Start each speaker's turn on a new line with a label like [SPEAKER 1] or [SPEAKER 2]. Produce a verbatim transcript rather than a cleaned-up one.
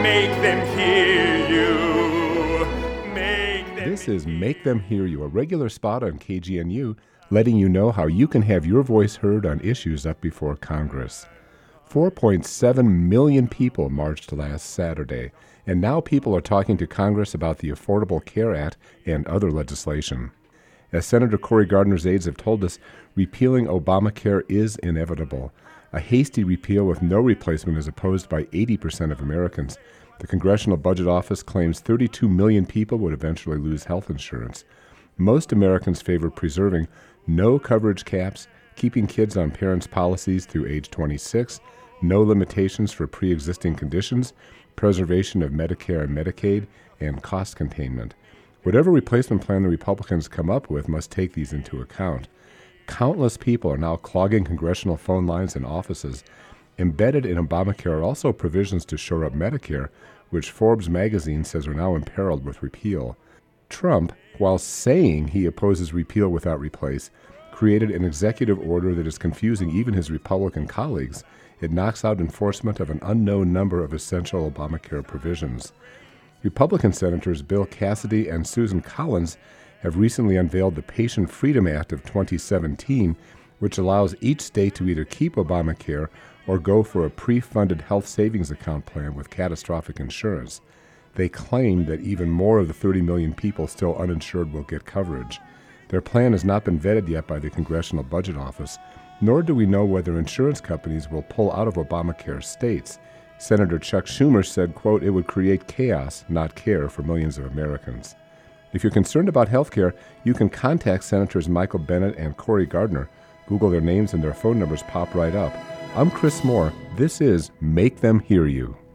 [SPEAKER 1] make them hear you. Make them
[SPEAKER 2] This is Make Them Hear You, a regular spot on K G N U, letting you know how you can have your voice heard on issues up before Congress. four point seven million people marched last Saturday, and now people are talking to Congress about the Affordable Care Act and other legislation. As Senator Cory Gardner's aides have told us, repealing Obamacare is inevitable. A hasty repeal with no replacement is opposed by eighty percent of Americans. The Congressional Budget Office claims thirty-two million people would eventually lose health insurance. Most Americans favor preserving no coverage caps, keeping kids on parents' policies through age twenty-six, no limitations for pre-existing conditions, preservation of Medicare and Medicaid, and cost containment. Whatever replacement plan the Republicans come up with must take these into account. Countless people are now clogging congressional phone lines and offices. Embedded in Obamacare are also provisions to shore up Medicare, which Forbes magazine says are now imperiled with repeal. Trump, while saying he opposes repeal without replace, created an executive order that is confusing even his Republican colleagues. It knocks out enforcement of an unknown number of essential Obamacare provisions. Republican Senators Bill Cassidy and Susan Collins have recently unveiled the Patient Freedom Act of twenty seventeen, which allows each state to either keep Obamacare or go for a pre-funded health savings account plan with catastrophic insurance. They claim that even more of the thirty million people still uninsured will get coverage. Their plan has not been vetted yet by the Congressional Budget Office, nor do we know whether insurance companies will pull out of Obamacare states. Senator Chuck Schumer said, quote, "It would create chaos, not care, for millions of Americans." If you're concerned about health care, you can contact Senators Michael Bennet and Cory Gardner. Google their names and their phone numbers pop right up. I'm Chris Moore. This is Make Them Hear You.